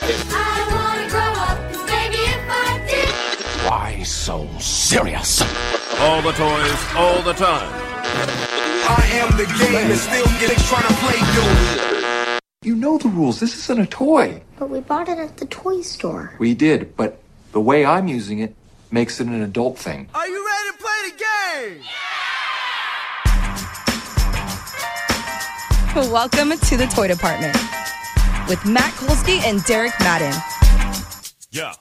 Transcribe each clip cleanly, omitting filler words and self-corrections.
I wanna grow up, 'cause maybe if I did. Why so serious? All the toys, all the time. I am the game and still getting trying to play you. You know the rules. This isn't a toy. But we bought it at the toy store. We did, but the way I'm using it makes it an adult thing. Are you ready to play the game? Welcome to the Toy Department with Matt Kolsky and Derek Madden. Yeah.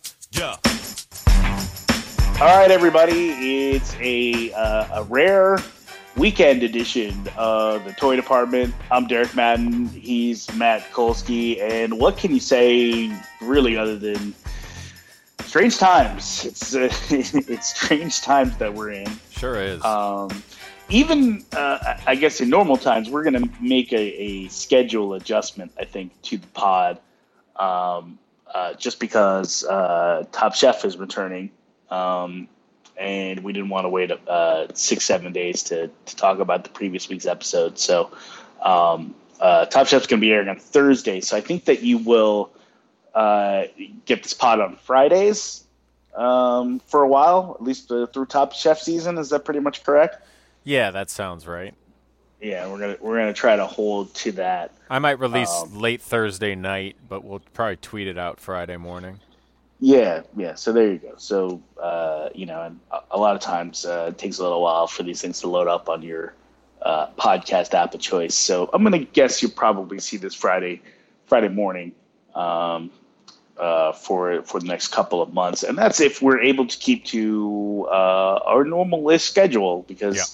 All right, everybody. It's a rare weekend edition of the Toy Department. I'm Derek Madden. He's Matt Kolsky. And what can you say, really, other than strange times? It's strange times that we're in. Sure is. Even, I guess, in normal times, we're going to make a schedule adjustment, I think, to the pod, just because Top Chef is returning, and we didn't want to wait 6-7 days to talk about the previous week's episode. So Top Chef's going to be airing on Thursday. So I think that you will get this pod on Fridays for a while, at least through Top Chef season. Is that pretty much correct? Yeah, that sounds right. Yeah, we're gonna try to hold to that. I might release late Thursday night, but we'll probably tweet it out Friday morning. Yeah. So there you go. So and a lot of times it takes a little while for these things to load up on your podcast app of choice. So I'm gonna guess you'll probably see this Friday morning for the next couple of months, and that's if we're able to keep to our normal list schedule because.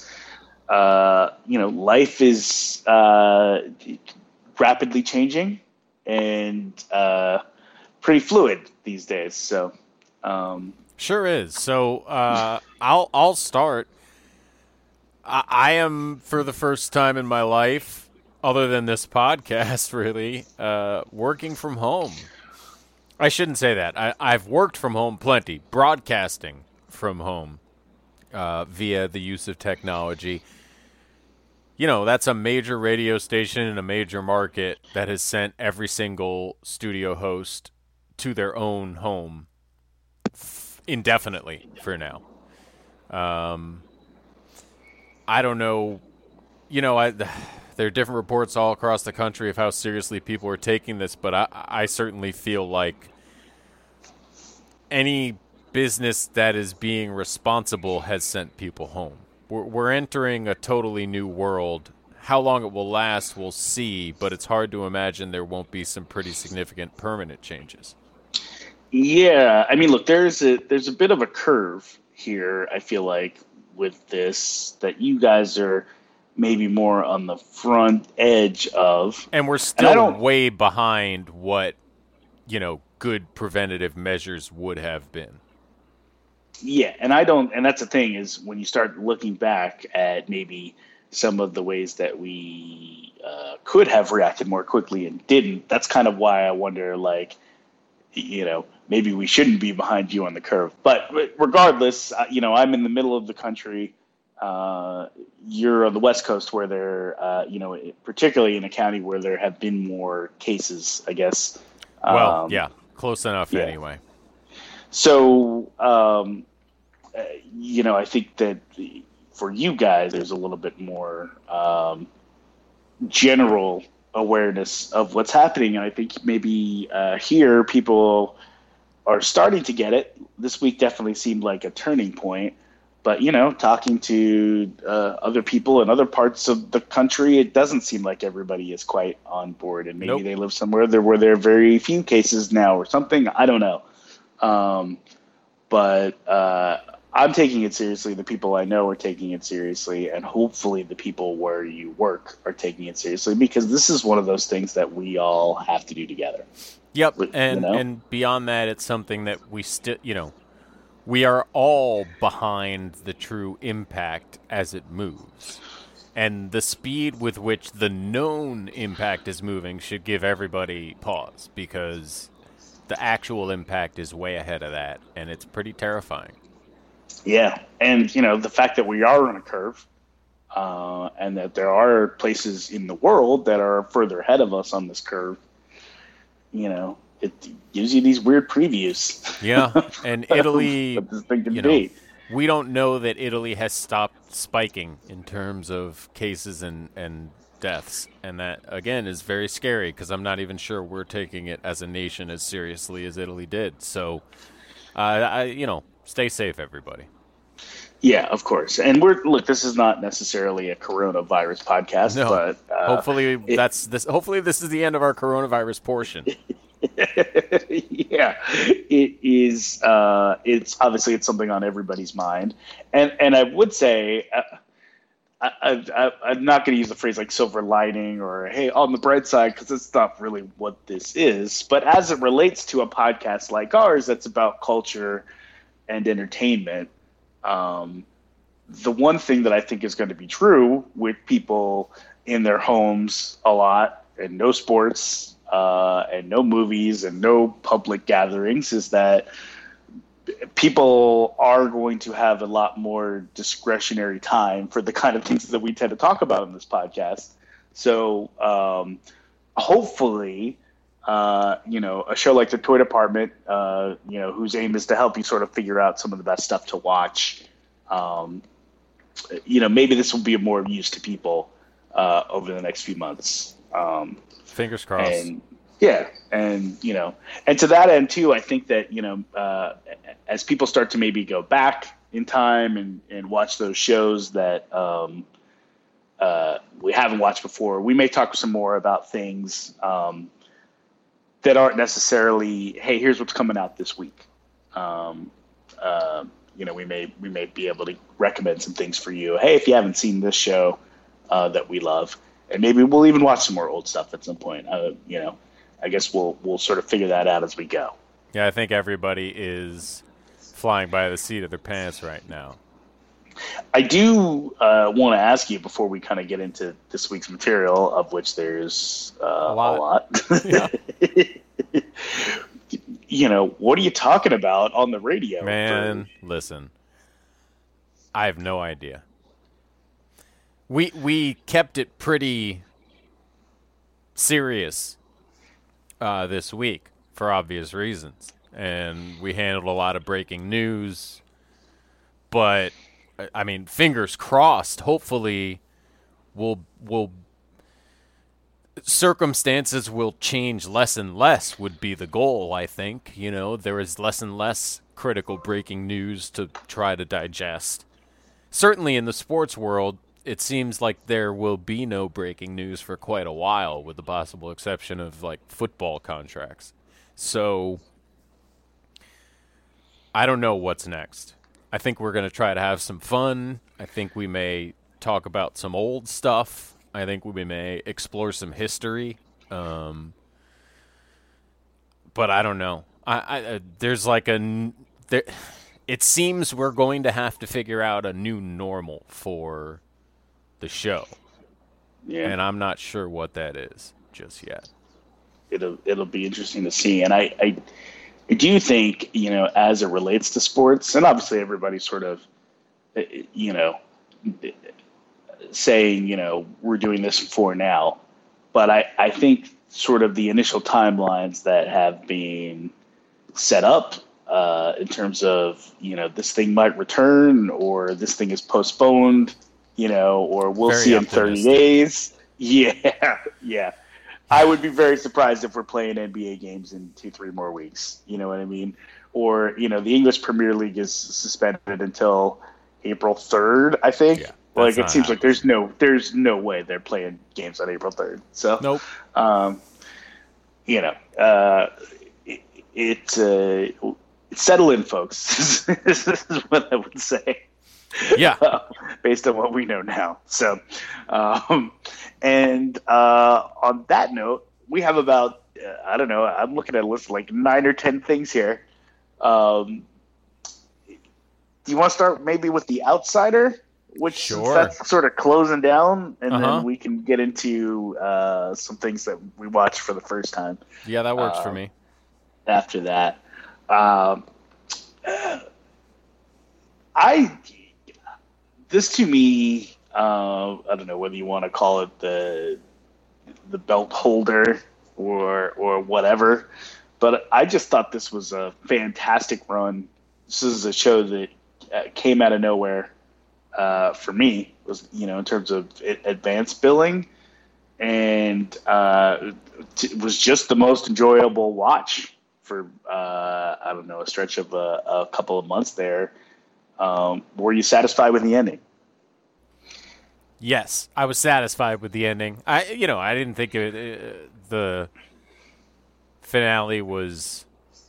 Life is rapidly changing and pretty fluid these days. So, sure is. So, I'll start. I am, for the first time in my life, other than this podcast, really, working from home. I shouldn't say that. I've worked from home plenty, broadcasting from home via the use of technology. That's a major radio station in a major market that has sent every single studio host to their own home indefinitely for now. I don't know. There are different reports all across the country of how seriously people are taking this, but I certainly feel like any business that is being responsible has sent people home. We're entering a totally new world. How long it will last, we'll see, but it's hard to imagine there won't be some pretty significant permanent changes. Yeah, I mean, look, there's a bit of a curve here, I feel like, with this, that you guys are maybe more on the front edge of. And we're still way behind what, good preventative measures would have been. Yeah, and that's the thing is when you start looking back at maybe some of the ways that we could have reacted more quickly and didn't, that's kind of why I wonder, maybe we shouldn't be behind you on the curve. But regardless, I'm in the middle of the country. You're on the West Coast where there, particularly in a county where there have been more cases, I guess. Yeah, close enough anyway. So, I think that for you guys, there's a little bit more general awareness of what's happening. And I think maybe here people are starting to get it. This week definitely seemed like a turning point. But, talking to other people in other parts of the country, it doesn't seem like everybody is quite on board. And maybe they live somewhere where there are very few cases now or something. I don't know. But I'm taking it seriously. The people I know are taking it seriously, and hopefully the people where you work are taking it seriously, because this is one of those things that we all have to do together. Yep, and beyond that, it's something that we still, we are all behind the true impact as it moves. And the speed with which the known impact is moving should give everybody pause, because the actual impact is way ahead of that, and it's pretty terrifying. Yeah, and the fact that we are on a curve, and that there are places in the world that are further ahead of us on this curve, it gives you these weird previews. Yeah, and Italy, what this thing can you know, be. we don't know that Italy has stopped spiking in terms of cases and deaths, and that again is very scary because I'm not even sure we're taking it as a nation as seriously as Italy did. So, stay safe, everybody. Yeah, of course. And this is not necessarily a coronavirus podcast, No, but hopefully Hopefully, this is the end of our coronavirus portion. yeah, it is. It's something on everybody's mind, and I would say I'm not going to use the phrase like silver lining or hey on the bright side because it's not really what this is. But as it relates to a podcast like ours that's about culture and entertainment, the one thing that I think is going to be true with people in their homes a lot and no sports. And no movies and no public gatherings is that people are going to have a lot more discretionary time for the kind of things that we tend to talk about in this podcast. So hopefully, a show like The Toy Department, whose aim is to help you sort of figure out some of the best stuff to watch, maybe this will be of more use to people over the next few months. Fingers crossed. And to that end too, I think that as people start to maybe go back in time and watch those shows that we haven't watched before, we may talk some more about things that aren't necessarily, hey, here's what's coming out this week. We may be able to recommend some things for you. Hey, if you haven't seen this show that we love. And maybe we'll even watch some more old stuff at some point. I guess we'll sort of figure that out as we go. Yeah, I think everybody is flying by the seat of their pants right now. I do want to ask you before we kind of get into this week's material, of which there's a lot. Yeah. What are you talking about on the radio? Man, listen, I have no idea. We kept it pretty serious this week for obvious reasons, and we handled a lot of breaking news. But I mean, fingers crossed. Hopefully, circumstances will change less and less. Would be the goal. I think there is less and less critical breaking news to try to digest. Certainly in the sports world, it seems like there will be no breaking news for quite a while, with the possible exception of like football contracts. So I don't know what's next. I think we're going to try to have some fun. I think we may talk about some old stuff. I think we may explore some history. But I don't know. There's like it seems we're going to have to figure out a new normal for the show. Yeah. And I'm not sure what that is just yet. It'll be interesting to see. And I do think, as it relates to sports, and obviously everybody's sort of, saying, we're doing this for now. But I think sort of the initial timelines that have been set up in terms of, this thing might return or this thing is postponed, or we'll Very see in optimistic. 30 days. Yeah. I would be very surprised if we're playing NBA games in 2-3 more weeks. You know what I mean? Or, the English Premier League is suspended until April 3rd, I think. Yeah, like it seems like there's no way they're playing games on April 3rd. So, nope. Settle in, folks. This is what I would say. Yeah. Based on what we know now. So, and on that note, we have about, I don't know, I'm looking at a list of like 9 or 10 things here. Do you want to start maybe with The Outsider? Which Sure. That's sort of closing down, and then we can get into some things that we watched for the first time. Yeah, that works for me. After that. This to me, I don't know whether you want to call it the belt holder or whatever, but I just thought this was a fantastic run. This is a show that came out of nowhere for me, was in terms of advanced billing, and was just the most enjoyable watch for I don't know, a stretch of a couple of months there. Were you satisfied with the ending? Yes, I was satisfied with the ending. I didn't think the finale was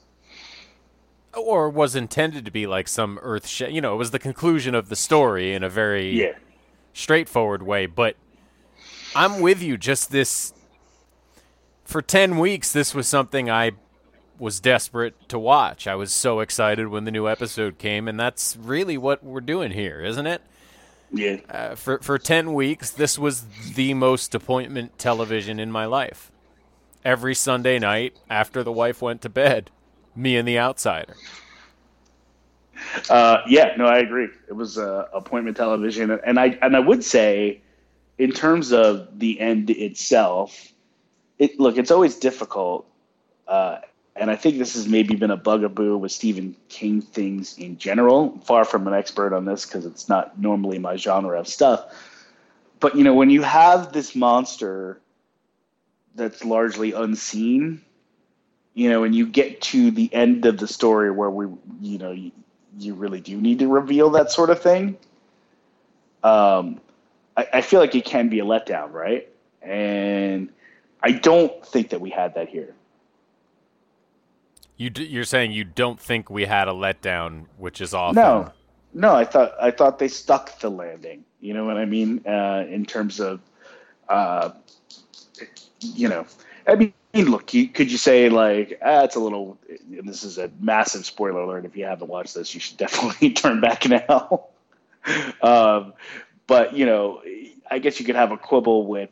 intended to be like some it was the conclusion of the story in a very straightforward way. But I'm with you. Just this, for 10 weeks, this was something I was desperate to watch. I was so excited when the new episode came, and that's really what we're doing here, isn't it? Yeah. For 10 weeks, this was the most appointment television in my life. Every Sunday night after the wife went to bed, me and The Outsider. I agree. It was appointment television, and I would say, in terms of the end itself, it's always difficult, and I think this has maybe been a bugaboo with Stephen King things in general. I'm far from an expert on this because it's not normally my genre of stuff. But when you have this monster that's largely unseen, and you get to the end of the story where you really do need to reveal that sort of thing. I feel like it can be a letdown, right? And I don't think that we had that here. You're saying you don't think we had a letdown, which is awful. No, I thought they stuck the landing. You know what I mean? In terms of, I mean, look, could you say like, it's a little, and this is a massive spoiler alert. If you haven't watched this, you should definitely turn back now. But, I guess you could have a quibble with,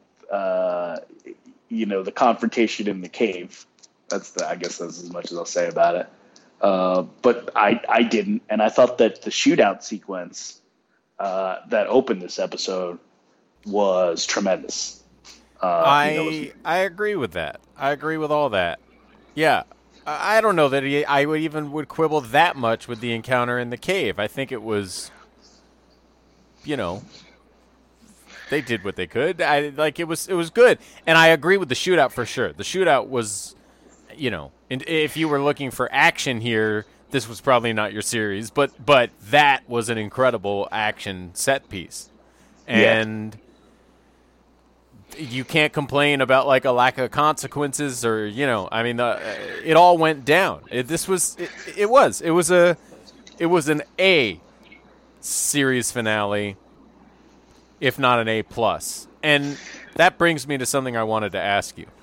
the confrontation in the cave. I guess that's as much as I'll say about it. But I didn't. And I thought that the shootout sequence that opened this episode was tremendous. I agree with that. I agree with all that. Yeah. I don't know that I would quibble that much with the encounter in the cave. I think it was, they did what they could. It was good. And I agree with the shootout for sure. The shootout was, and if you were looking for action here, this was probably not your series, but that was an incredible action set piece. And you can't complain about like a lack of consequences or, it all went down. It was an A series finale, if not an A+. And that brings me to something I wanted to ask you.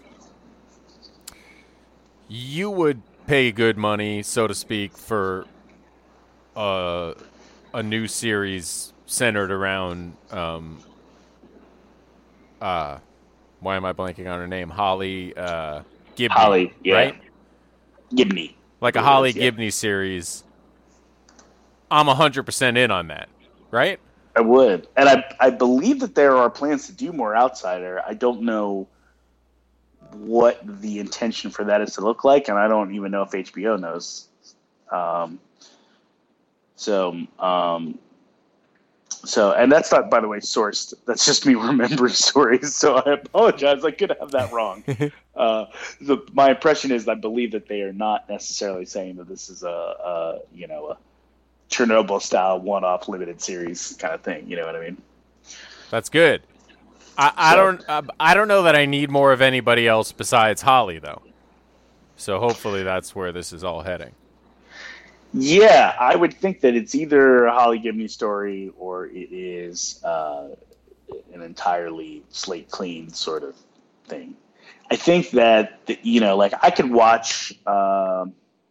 You would pay good money, so to speak, for a new series centered around why am I blanking on her name? Holly Gibney. Holly, yeah. Right? Gibney. Like a Holly Gibney series. I'm 100% in on that, right? I would. And I believe that there are plans to do more Outsider. I don't know what the intention for that is to look like, and I don't even know if HBO knows. So, and that's not, by the way, sourced. That's just me remembering stories. So I apologize. I could have that wrong. My impression is I believe that they are not necessarily saying that this is a Chernobyl style one-off limited series kind of thing. You know what I mean? That's good. I don't know that I need more of anybody else besides Holly though. So hopefully that's where this is all heading. Yeah, I would think that it's either a Holly Gibney story or it is an entirely slate clean sort of thing. I think that I could watch a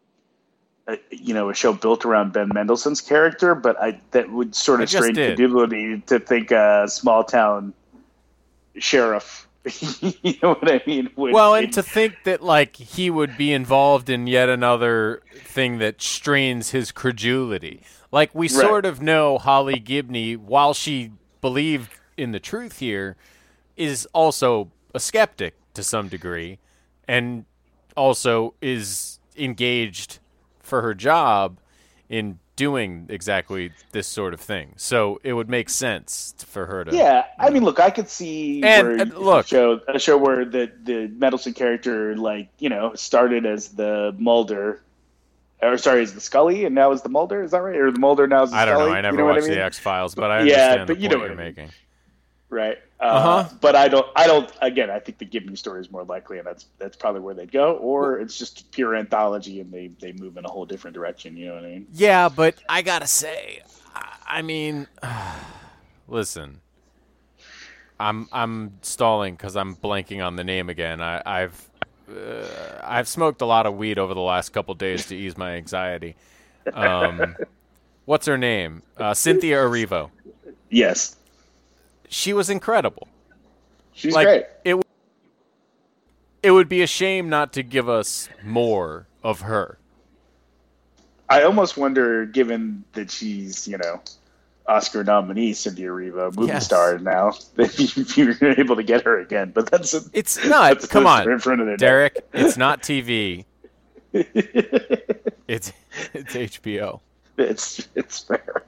show built around Ben Mendelsohn's character, but that would sort of strain credulity to think a small town sheriff. You know what I mean? And to think that he would be involved in yet another thing that strains his credulity. We sort of know Holly Gibney, while she believed in the truth here, is also a skeptic to some degree, and also is engaged for her job in doing exactly this sort of thing. So it would make sense for her to. Yeah, I mean, look, I could see And, look, a show where the Mendelsohn character, started as the Mulder, as the Scully, and now is the Mulder. Is that right? Or the Mulder now is the I don't Scully? know. I never You know what watched I mean? the X-Files, but I understand the point you're making. Right. Uh-huh. But I don't. Again, I think the Gibney story is more likely, and that's probably where they'd go, or it's just pure anthology, and they move in a whole different direction. You know what I mean? Yeah, but I gotta say, I mean, listen, I'm stalling because I'm blanking on the name again. I've smoked a lot of weed over the last couple days to ease my anxiety. What's her name? Cynthia Erivo. Yes. She was incredible. She's great. It would be a shame not to give us more of her. I almost wonder, given that she's, Oscar nominee, Cynthia Erivo, movie star now, if you're able to get her again. But it's not. Come on, in front of their Derek. It's not TV. It's HBO. It's fair.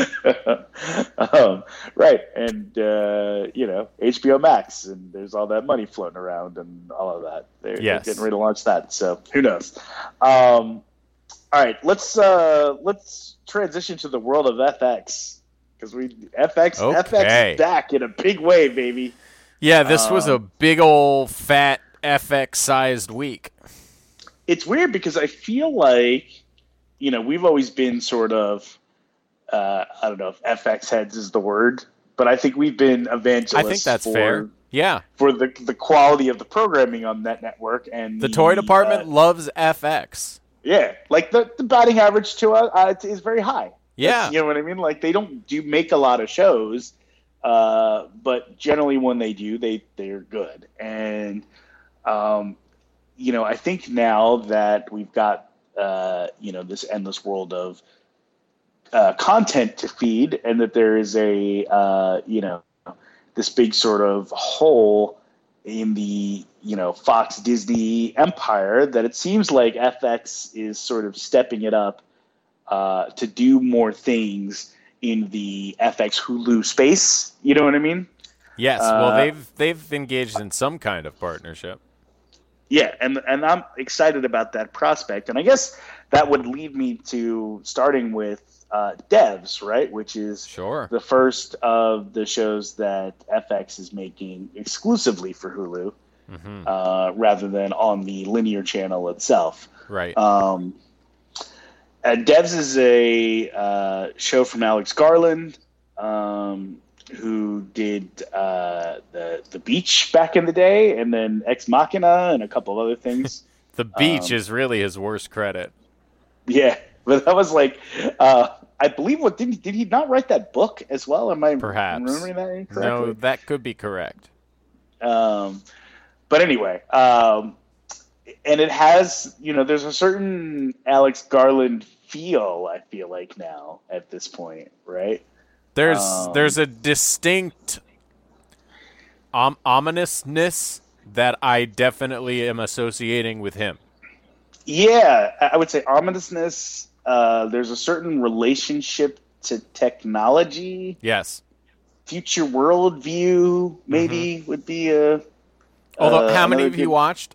Right, and HBO Max, and there's all that money floating around and all of that. They're getting ready to launch that, so who knows? All right, let's transition to the world of FX, because FX is back in a big way, baby. Yeah, this was a big old fat FX-sized week. It's weird because I feel like we've always been sort of. I don't know if FX heads is the word, but I think we've been evangelists. I think that's fair. Yeah. For the quality of the programming on that network. And the toy department loves FX. Yeah. Like the batting average to us is very high. Yeah. You know what I mean? Like they don't make a lot of shows, but generally when they do, they're good. And, I think now that we've got, this endless world of, content to feed, and that there is this big sort of hole in the Fox Disney empire, that it seems like FX is sort of stepping it up to do more things in the FX Hulu space. You know what I mean? Yes. Well, they've engaged in some kind of partnership. Yeah, and I'm excited about that prospect, and I guess that would lead me to starting with Devs, right? Which is the first of the shows that FX is making exclusively for Hulu, rather than on the linear channel itself. Right. Devs is a show from Alex Garland, who did the Beach back in the day, and then Ex Machina and a couple of other things. The Beach is really his worst credit. Yeah, but that was like, I believe, did he not write that book as well? Am I remembering that incorrectly? No, that could be correct. But anyway, and it has, there's a certain Alex Garland feel, I feel like now at this point, right? There's a distinct ominousness that I definitely am associating with him. Yeah, I would say ominousness. There's a certain relationship to technology. Yes. Future world view maybe would be a. Although, how many have you watched?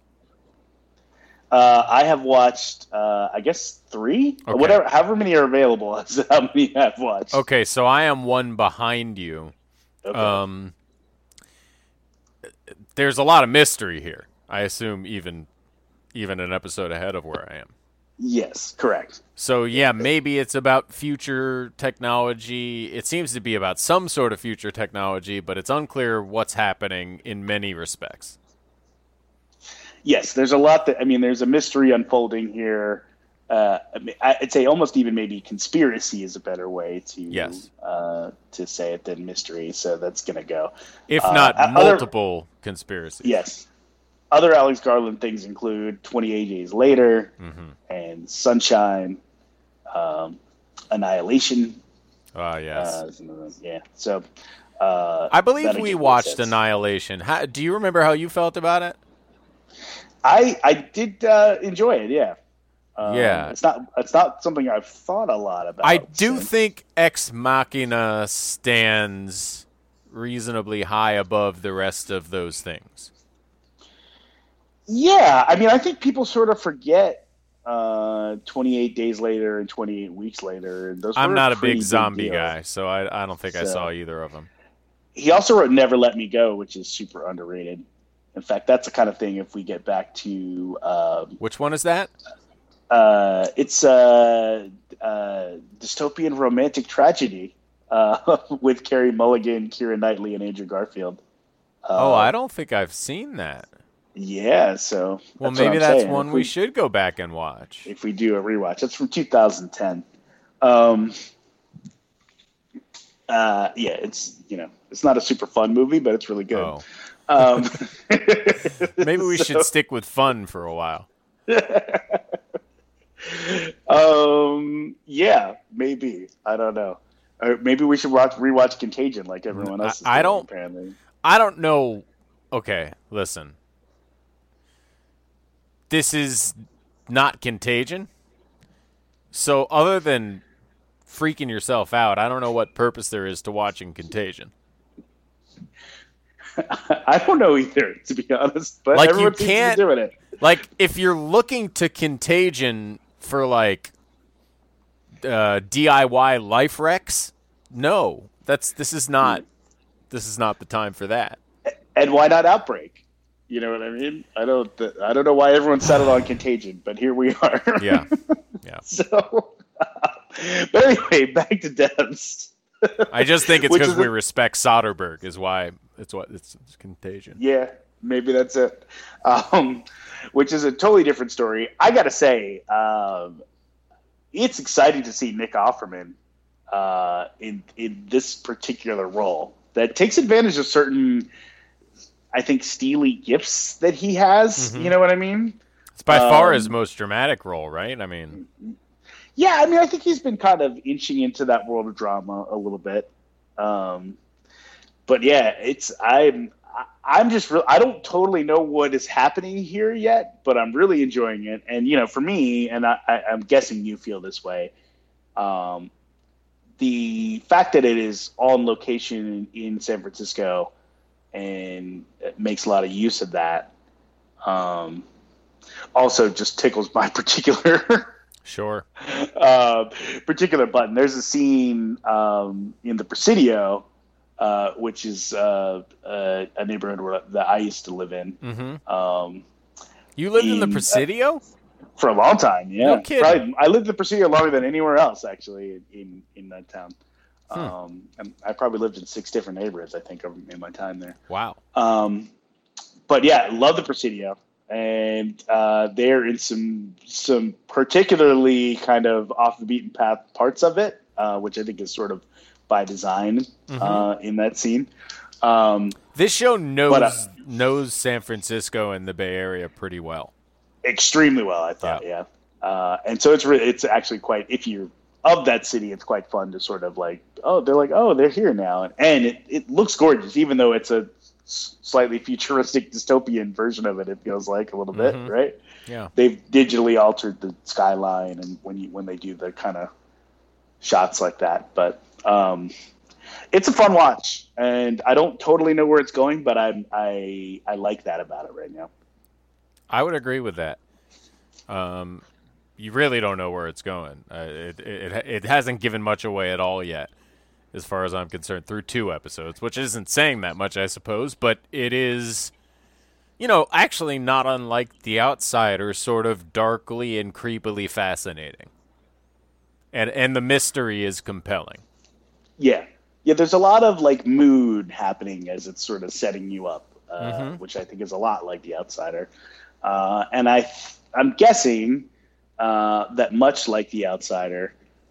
I have watched, I guess 3, okay. Whatever, however many are available. That's how many I've watched. Okay, so I am one behind you. Okay. There's a lot of mystery here. I assume even an episode ahead of where I am. Yes, correct. So yeah, maybe it's about future technology. It seems to be about some sort of future technology, but it's unclear what's happening in many respects. Yes, there's a lot there's a mystery unfolding here. I'd say almost even maybe conspiracy is a better way to say it than mystery. So that's going to go. If not multiple conspiracies. Yes. Other Alex Garland things include 28 Days Later and Sunshine, Annihilation. Yes. Yeah. So I believe we watched Annihilation. Do you remember how you felt about it? I did enjoy it, yeah. Yeah. It's not something I've thought a lot about. I do since. think Ex Machina stands reasonably high above the rest of those things. Yeah, I mean, I think people sort of forget 28 Days Later and 28 Weeks Later. And those I'm were not a pretty big zombie deals. guy, so I don't think I So- saw either of them. He also wrote Never Let Me Go, which is super underrated. In fact, that's the kind of thing, if we get back to Which one is that? it's a dystopian romantic tragedy with Carey Mulligan, Keira Knightley, and Andrew Garfield. I don't think I've seen that. Yeah, so Well, that's what maybe I'm that's saying. one If we should go back and watch. if we do a rewatch. That's from 2010. Yeah, it's not a super fun movie, but it's really good. Oh. Um, Maybe we should stick with fun for a while. Yeah, maybe. I don't know. Maybe we should rewatch Contagion like everyone else is I doing, don't- apparently. I don't know. Okay, listen. This is not Contagion. So other than freaking yourself out, I don't know what purpose there is to watching Contagion. I don't know either, to be honest. But Like, you everyone seems can't- to be doing it. Like, if you're looking to Contagion for, like, DIY life wrecks, no. This is not the time for that. And why not Outbreak? You know what I mean? I don't know why everyone settled on Contagion, but here we are. Yeah. Yeah. So, but anyway, back to Devs. I just think it's Which because is we a- respect Soderbergh is why it's Contagion. Yeah, maybe that's it. Which is a totally different story. I got to say, it's exciting to see Nick Offerman in this particular role that takes advantage of certain, I think, steely gifts that he has. Mm-hmm. You know what I mean? It's by far his most dramatic role, right? I mean, Yeah, I mean, I think he's been kind of inching into that world of drama a little bit. But yeah, I'm just I don't totally know what is happening here yet, but I'm really enjoying it. And for me, and I'm guessing you feel this way, the fact that it is on location in San Francisco and it makes a lot of use of that, also just tickles my particular sure. particular button. There's a scene in the Presidio, which is a neighborhood that I used to live in. Mm-hmm. You lived in the Presidio? For a long time. Yeah, No kidding. I lived in the Presidio longer than anywhere else, actually, in that town. And I probably lived in 6 different neighborhoods, I think, in my time there. Wow. But yeah, love the Presidio, and they're in some particularly kind of off the beaten path parts of it, which I think is sort of by design in that scene. This show knows But, knows San Francisco and the Bay Area pretty well. Extremely well, I thought. Yeah. And so it's actually quite, if you're of that city, it's quite fun to sort of like, they're here now, and it looks gorgeous, even though it's a slightly futuristic dystopian version of it. It feels like a little bit, right? Yeah. They've digitally altered the skyline, and when they do the kind of shots like that, but it's a fun watch, and I don't totally know where it's going, but I like that about it right now. I would agree with that. You really don't know where it's going. It hasn't given much away at all yet, as far as I'm concerned, through 2 episodes, which isn't saying that much, I suppose, but it is, actually not unlike The Outsider, sort of darkly and creepily fascinating. And the mystery is compelling. Yeah. There's a lot of like mood happening as it's sort of setting you up, which I think is a lot like The Outsider. And I'm guessing that much like The Outsider,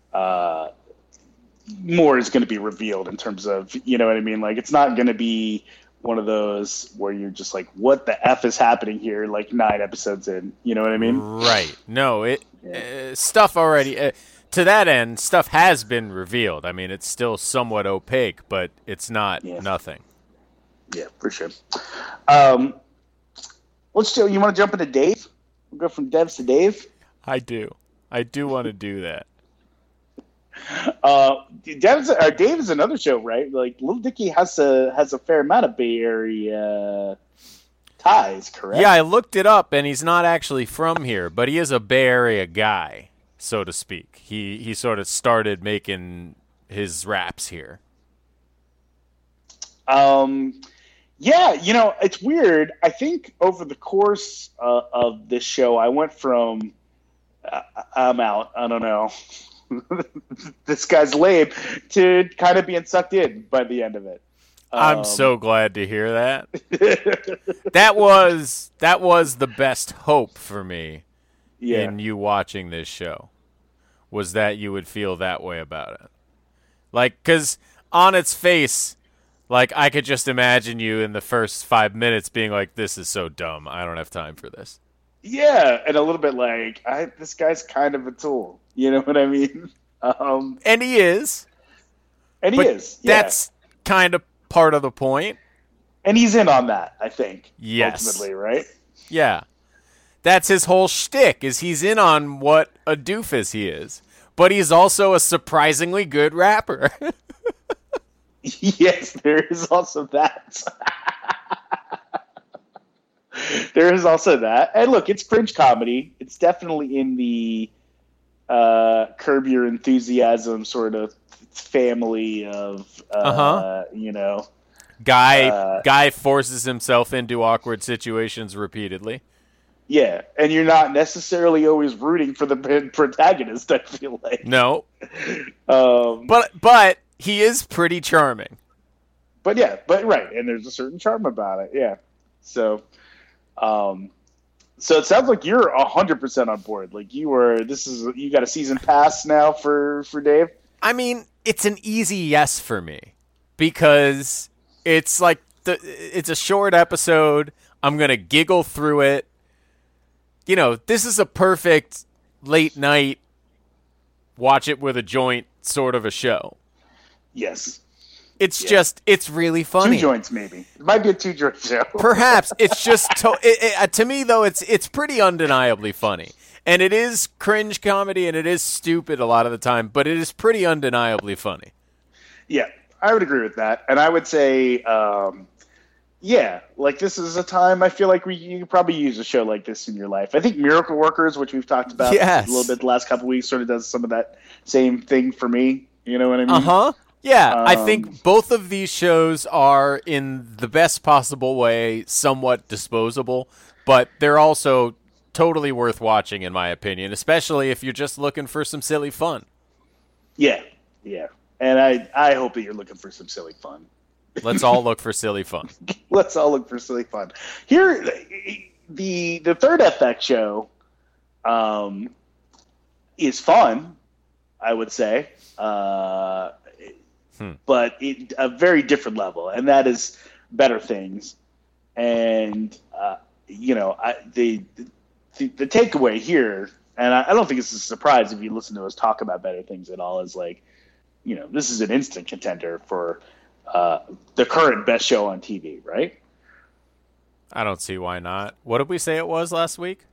more is going to be revealed in terms of, you know what I mean? Like, it's not going to be one of those where you're just like, what the F is happening here? Like 9 episodes in, you know what I mean? Right. No, stuff already, to that end, stuff has been revealed. I mean, it's still somewhat opaque, but it's not nothing. Yeah, for sure. You want to jump into Dave? We'll go from Devs to Dave. I do. I do want to do that. Dave is another show, right? Like Little Dicky has a fair amount of Bay Area ties, correct? Yeah, I looked it up, and he's not actually from here, but he is a Bay Area guy, so to speak. He sort of started making his raps here. Yeah, it's weird. I think over the course of this show, I went from I'm out, I don't know, this guy's lame, to kind of being sucked in by the end of it. I'm so glad to hear that. That was the best hope for me in you watching this show, was that you would feel that way about it. Like, because on its face, like, I could just imagine you in the first 5 minutes being like, this is so dumb. I don't have time for this. Yeah, and a little bit like, this guy's kind of a tool. You know what I mean? And he is. And he is. Yeah. That's kind of part of the point. And he's in on that, I think. Yes. Ultimately, right? Yeah. That's his whole shtick, is he's in on what a doofus he is. But he's also a surprisingly good rapper. Yes, there is also that. There is also that. And look, it's cringe comedy. It's definitely in the Curb Your Enthusiasm sort of family of, Guy forces himself into awkward situations repeatedly. Yeah, and you're not necessarily always rooting for the protagonist, I feel like. No. But he is pretty charming. But right, and there's a certain charm about it, yeah. So it sounds like you're 100% on board. Like you got a season pass now for Dave? I mean, it's an easy yes for me, because it's like it's a short episode. I'm going to giggle through it. This is a perfect late night, watch it with a joint sort of a show. Yes. It's really funny. 2 joints, maybe. It might be a 2-joint show. Perhaps. It's just, to me, though, it's pretty undeniably funny. And it is cringe comedy, and it is stupid a lot of the time, but it is pretty undeniably funny. Yeah, I would agree with that. And I would say, like this is a time I feel like you could probably use a show like this in your life. I think Miracle Workers, which we've talked about a little bit the last couple of weeks, sort of does some of that same thing for me. You know what I mean? Uh-huh. Yeah, I think both of these shows are, in the best possible way, somewhat disposable, but they're also totally worth watching, in my opinion, especially if you're just looking for some silly fun. Yeah. And I hope that you're looking for some silly fun. Let's all look for silly fun. Let's all look for silly fun. Here, the third FX show is fun, I would say. But a very different level, and that is Better Things. And the takeaway here, and I don't think it's a surprise if you listen to us talk about Better Things at all, is like, this is an instant contender for the current best show on TV, right? I don't see why not. What did we say it was last week?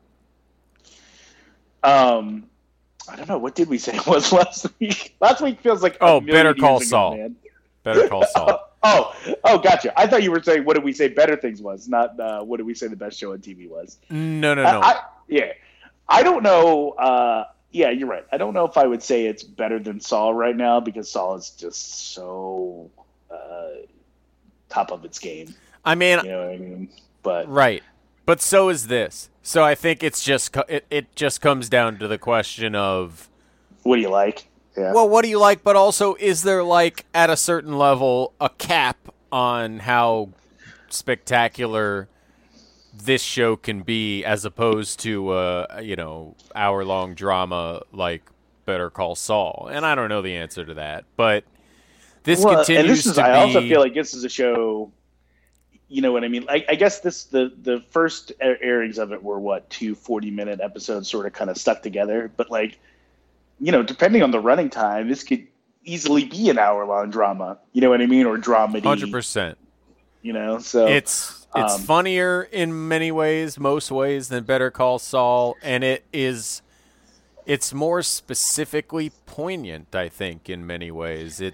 I don't know. What did we say it was last week? Last week feels like Better Call Saul. Man. Better Call Saul. Oh, gotcha. I thought you were saying what did we say Better Things was, not what did we say the best show on TV was. No. I don't know. You're right. I don't know if I would say it's better than Saul right now, because Saul is just so top of its game. I mean, you know what I mean? But right. But so is this. So I think it's just it just comes down to the question of, what do you like? Yeah. Well, what do you like? But also, is there, like, at a certain level, a cap on how spectacular this show can be, as opposed to hour-long drama like Better Call Saul? And I don't know the answer to that, but this continues to be. I also feel like this is a show. You know what I mean? I guess the first airings of it were 2 40-minute episodes sort of kind of stuck together. But depending on the running time, this could easily be an hour-long drama. You know what I mean? Or dramedy. 100%. you know. So It's funnier in many ways, most ways, than Better Call Saul, and it's more specifically poignant, I think, in many ways. It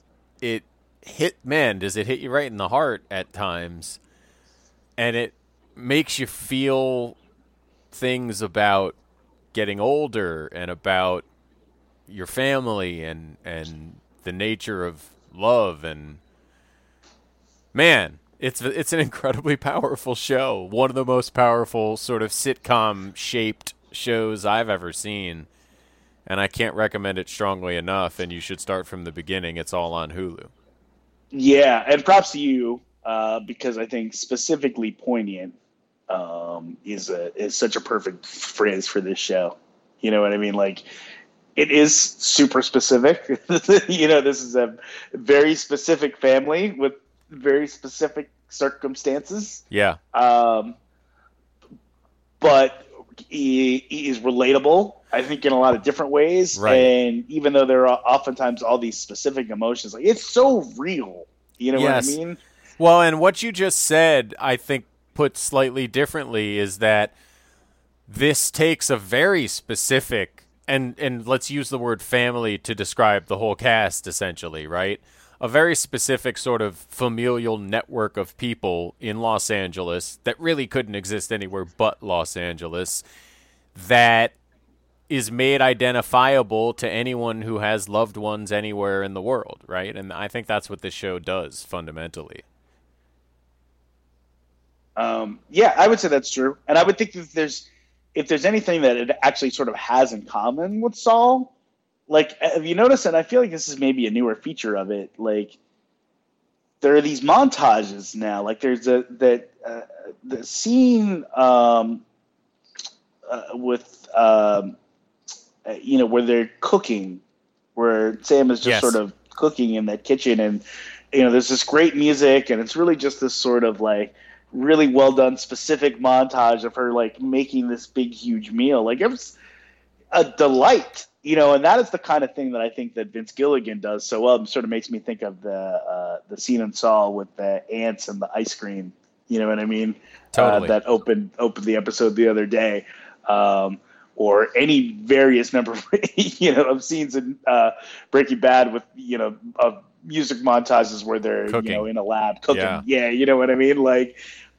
does it hit you right in the heart at times, and it makes you feel things about getting older and about your family and the nature of love, and man, it's an incredibly powerful show. One of the most powerful sort of sitcom shaped shows I've ever seen, and I can't recommend it strongly enough. And you should start from the beginning. It's all on Hulu. Yeah, and props to you because I think specifically poignant is such a perfect phrase for this show. You know what I mean? Like, it is super specific. You know, this is a very specific family with very specific circumstances. Yeah. But he is relatable, I think, in a lot of different ways. Right. And even though there are oftentimes all these specific emotions, like, it's so real. You know what I mean? Well, and what you just said, I think, put slightly differently, is that this takes a very specific, and let's use the word family to describe the whole cast, essentially, right? A very specific sort of familial network of people in Los Angeles that really couldn't exist anywhere but Los Angeles, that is made identifiable to anyone who has loved ones anywhere in the world, right? And I think that's what this show does fundamentally. Yeah, I would say that's true. And I would think that if there's anything that it actually sort of has in common with Saul, like, have you noticed, and I feel like this is maybe a newer feature of it, like, there are these montages now. Like, there's the scene with where they're cooking, where Sam is just sort of cooking in that kitchen, and there's this great music, and it's really just this sort of like really well done specific montage of her like making this big huge meal. Like, it was a delight, and that is the kind of thing that I think that Vince Gilligan does so well. It sort of makes me think of the scene in Saul with the ants and the ice cream. You know what I mean? Totally. That opened the episode the other day. Or any various number of scenes in Breaking Bad with of music montages where they're cooking. In a lab cooking. Yeah, you know what I mean? Like,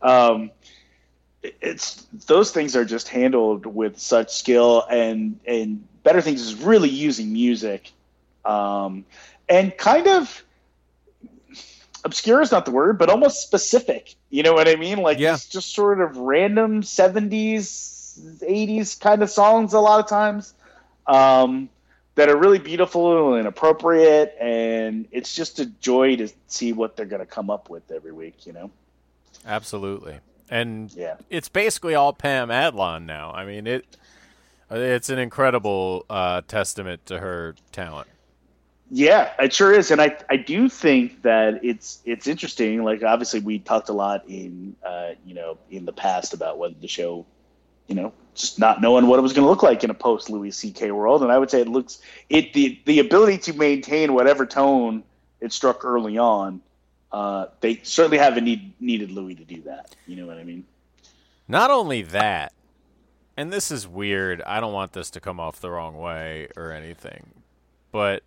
it's those things are just handled with such skill, and Better Things is really using music, and kind of obscure is not the word, but almost specific. You know what I mean? Like, it's just sort of random 70s. 80s kind of songs a lot of times that are really beautiful and appropriate, and it's just a joy to see what they're going to come up with every week. Absolutely. And it's basically all Pam Adlon now. I mean, it's an incredible testament to her talent. Yeah, it sure is. And I do think that it's interesting. Like, obviously we talked a lot in the past about whether the show, just not knowing what it was going to look like in a post Louis C.K. world. And I would say the ability to maintain whatever tone it struck early on, they certainly haven't needed Louis to do that. You know what I mean? Not only that, and this is weird, I don't want this to come off the wrong way or anything, but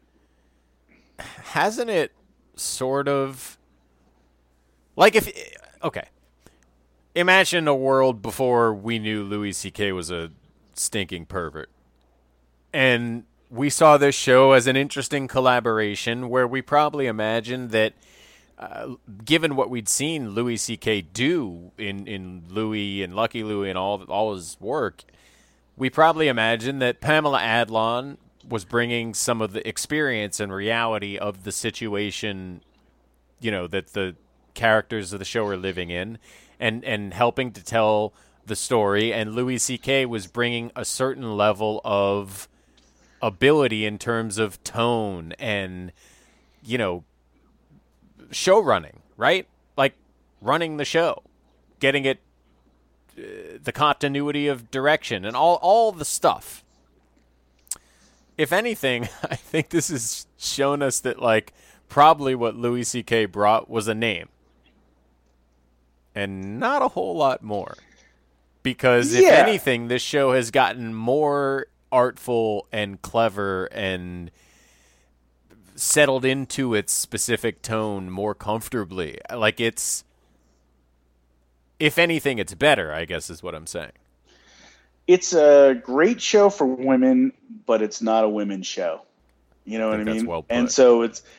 hasn't it sort of, like, imagine a world before we knew Louis C.K. was a stinking pervert. And we saw this show as an interesting collaboration where we probably imagined that, given what we'd seen Louis C.K. do in Louis and Lucky Louie and all his work, we probably imagined that Pamela Adlon was bringing some of the experience and reality of the situation, that the characters of the show are living in, and helping to tell the story, and Louis C.K. was bringing a certain level of ability in terms of tone and, show running, right? Like, running the show, getting it, the continuity of direction, and all the stuff. If anything, I think this has shown us that, like, probably what Louis C.K. brought was a name. and not a whole lot more. Because if Yeah. anything, this show has gotten more artful and clever and settled into its specific tone more comfortably. Like it's, if anything, it's better, I guess is what I'm saying. It's a great show for women, but it's not a women's show. You know what I think that's mean? well put. And so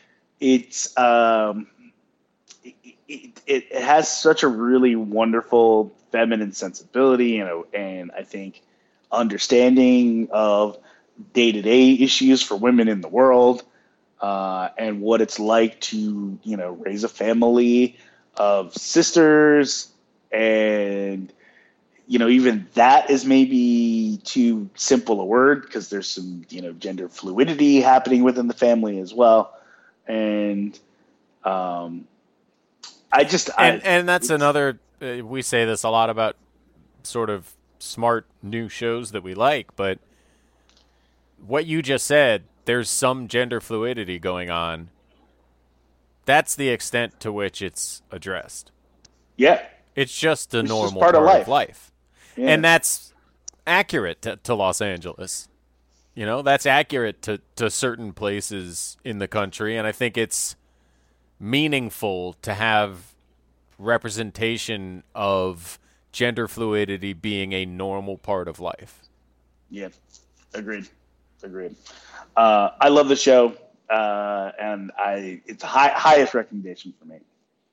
it has such a really wonderful feminine sensibility and I think understanding of day-to-day issues for women in the world, and what it's like to, raise a family of sisters. And, even that is maybe too simple a word because there's some, gender fluidity happening within the family as well. And and that's another, we say this a lot about sort of smart new shows that we like, but what you just said, there's some gender fluidity going on. That's the extent to which it's addressed. Yeah. It's just a normal just part of life. Yeah. And that's accurate to Los Angeles. That's accurate to certain places in the country, and I think it's meaningful to have representation of gender fluidity being a normal part of life. Yeah, agreed. I love the show, and it's highest recommendation for me.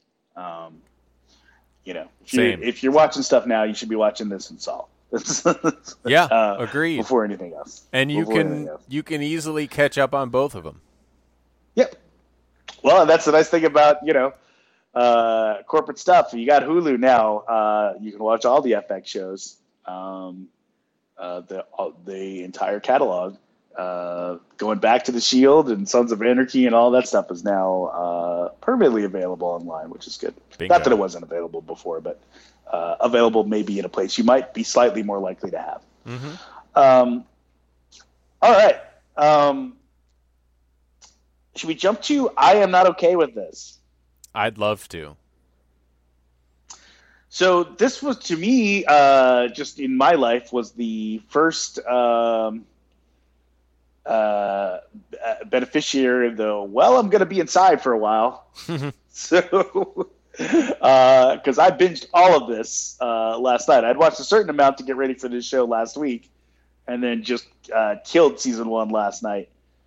If you're watching stuff now, you should be watching this and Saul. Yeah, agreed. Before anything else, and you can easily catch up on both of them. Yep. Well, that's the nice thing about corporate stuff. You got Hulu now. You can watch all the FX shows, the entire catalog, going back to The Shield and Sons of Anarchy and all that stuff is now permanently available online, which is good. Bingo. Not that it wasn't available before, but available maybe in a place you might be slightly more likely to have. Mm-hmm. All right. Should we jump to I Am Not Okay With This? I'd love to. So this was, to me, just in my life, was the first beneficiary of the, I'm going to be inside for a while. So, because I binged all of this last night. I'd watched a certain amount to get ready for this show last week, and then just killed season 1 last night.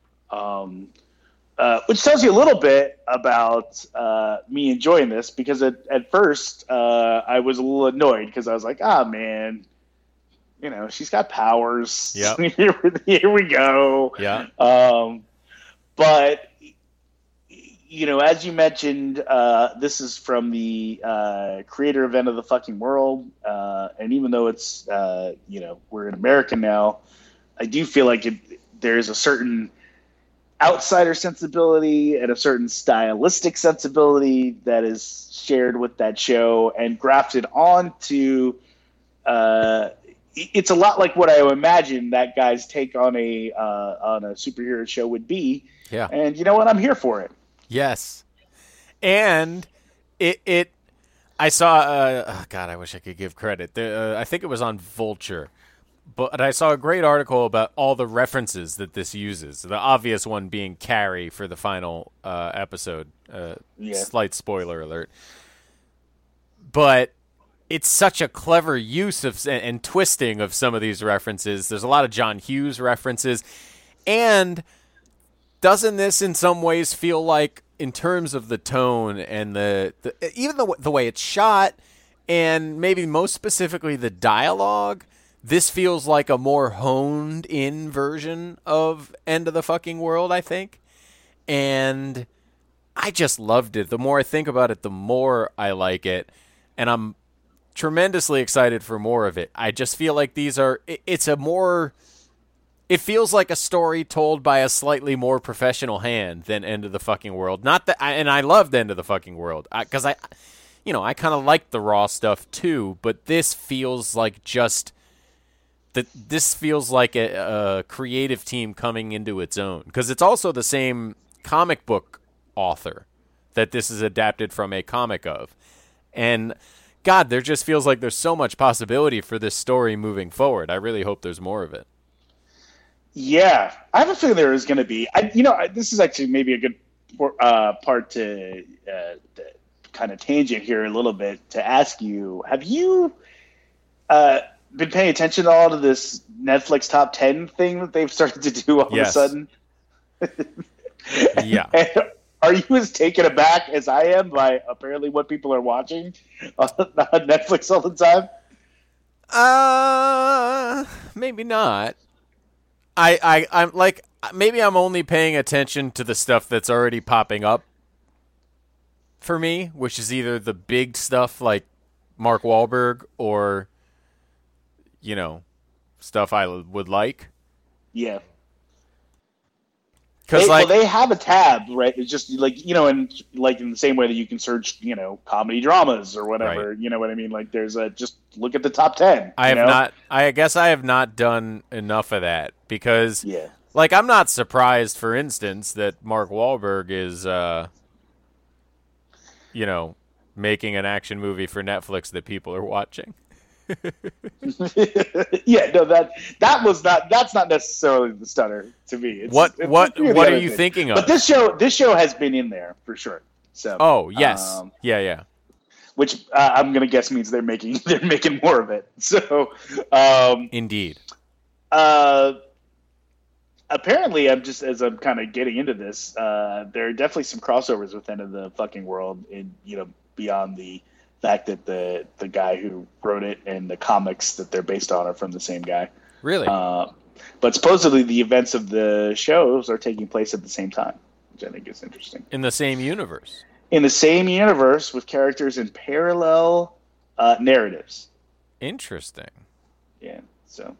Which tells you a little bit about me enjoying this, because at first I was a little annoyed because I was like, man, she's got powers. Yep. Here we go. Yeah. But, as you mentioned, this is from the creator of End of the Fucking World. And even though it's, we're in America now, I do feel like there's a certain outsider sensibility and a certain stylistic sensibility that is shared with that show and grafted onto it's a lot like what I imagine that guy's take on a superhero show would be. Yeah. And you know what? I'm here for it. Yes. And I saw God, I wish I could give credit. I think it was on Vulture. But I saw a great article about all the references that this uses. The obvious one being Carrie for the final episode. Slight spoiler alert. But it's such a clever use of and twisting of some of these references. There's a lot of John Hughes references. And doesn't this in some ways feel like, in terms of the tone and even the way it's shot, and maybe most specifically the dialogue, this feels like a more honed in version of End of the Fucking World, I think. And I just loved it. The more I think about it, the more I like it. And I'm tremendously excited for more of it. I just feel like it feels like a story told by a slightly more professional hand than End of the Fucking World. And I loved End of the Fucking World because I kind of like the raw stuff too, but this feels like this feels like a creative team coming into its own, because it's also the same comic book author that this is adapted from a comic of. And God, there just feels like there's so much possibility for this story moving forward. I really hope there's more of it. Yeah, I have a feeling there is going to be. This is actually maybe a good part to kind of tangent here a little bit to ask you: have you been paying attention at all to this Netflix top 10 thing that they've started to do all of a sudden? Yeah. And are you as taken aback as I am by apparently what people are watching on Netflix all the time? Maybe not. I'm like, maybe I'm only paying attention to the stuff that's already popping up for me, which is either the big stuff like Mark Wahlberg or, stuff I would like. Yeah. Because they have a tab, right? It's just like, in the same way that you can search, comedy dramas or whatever. Right. You know what I mean? Like there's just look at the top 10. I guess I have not done enough of that because, like, I'm not surprised, for instance, that Mark Wahlberg is, making an action movie for Netflix that people are watching. Yeah, no, that's not necessarily the stunner to me. What are you thinking of? But this show has been in there for sure. So oh yes, yeah. Which I'm gonna guess means they're making more of it. So indeed. Apparently, as I'm kind of getting into this, there are definitely some crossovers within the fucking world, in beyond the fact that the guy who wrote it and the comics that they're based on are from the same guy. Really? But supposedly the events of the shows are taking place at the same time, which I think is interesting. In the same universe. In the same universe with characters in parallel narratives. Interesting. Yeah. So,